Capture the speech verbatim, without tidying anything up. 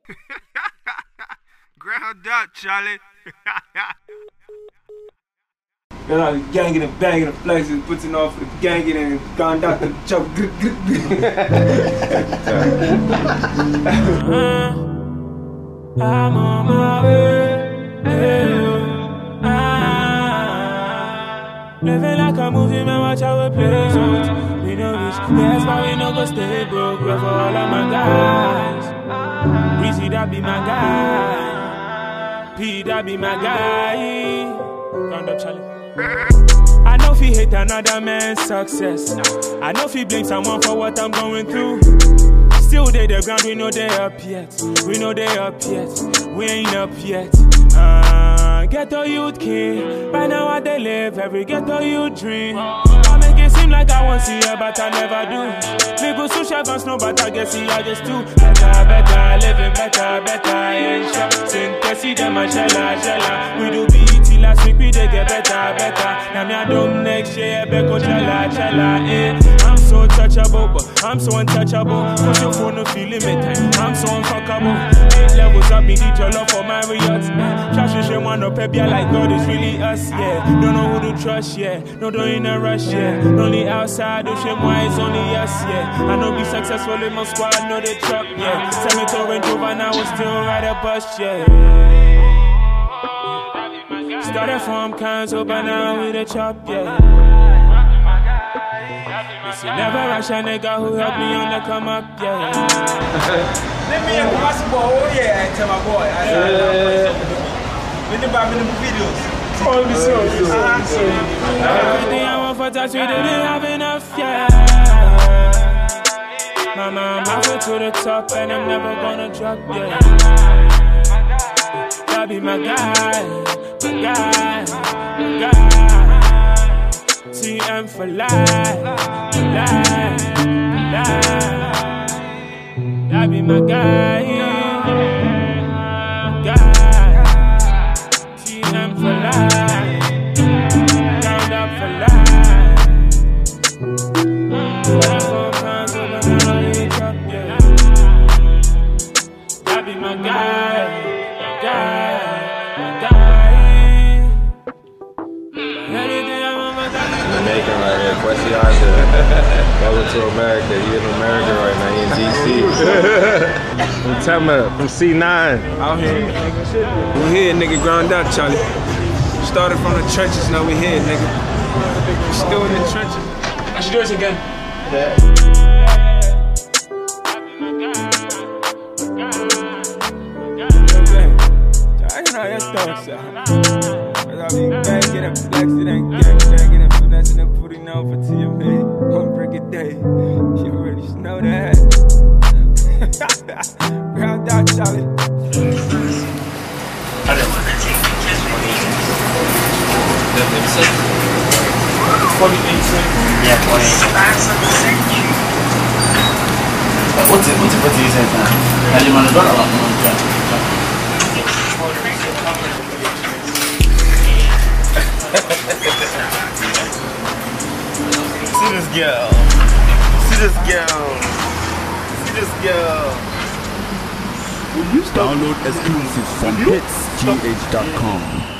Ground up, Charlie. Then I be ganging and banging and flexing, putting off the ganging and gone down to the chop. I'm on my way. Yeah. Ah. Living like a movie, man, watch how we play out. We know rich, that's why we no go stay broke. We're for all of my guys. Breezy, that be my guy. P, that be my guy. Round up, Charlie. I know if he hate another man's success. I know if he blame someone for what I'm going through. Still they the ground, we know they up yet. We know they up yet. We ain't up yet. Uh, ghetto youth king. By now I they live, every ghetto youth dream. I make it seem like I won't see her, but I never do. People so shy gon' snow, but I guess see I just do. Better, better, living better, better, yeah, sure. Since they see them a shella, shella. We do B E T last week, we they get better, better. Now me I do next year, Beko chella, chella, eh. I'm so touchable, but I'm so untouchable. Put your phone no feeling me time. I'm so unfuckable. Eight levels up, me need your love for my Marriott. Trash is your one up, yeah, like God is really us, yeah. Don't know who to trust, yeah. No, don't in a rush, yeah. Only outside, the shame why it's only us, yeah. I know be successful in my squad, know they truck, yeah. Send me to Range Rover, now we still ride a bus, yeah. Started from Kanzo, but now we the chop, yeah. This never rush a nigga who helped me on the come up, yeah. Let me have basketball, oh yeah, I tell my boy. I When the videos. Oh, let me see. Everything I want for touch, we didn't have enough, yeah. Mama, I'm halfway to the top and I'm never gonna drop, yeah. That be my guy, my guy, my guy. T M for life, life, life. That be my guy, guy. T M for life, round up for life. Four pounds of banana, drop, yeah. That be my guy, guy, my guy. Anything I want, my guy. Jamaican right here, Kwesi Arthur. Welcome to America. You in America right now, you in D C. From Tema, from C nine. Out here. We here, nigga, ground up, Charlie. Started from the trenches, now we here, nigga. We still in the trenches. I should do it again. Yeah. I know your stuff, sir. I be banging and flexing and gang banging and finessing and putting on for T M A. One break a day. You already know that. Ground out, Charlie. forty-eight cents. Yeah, forty-eight. What's it? What's it? What's it? Now you want to go to See this girl. See this girl. See this girl. Download exclusives from hits G H dot com.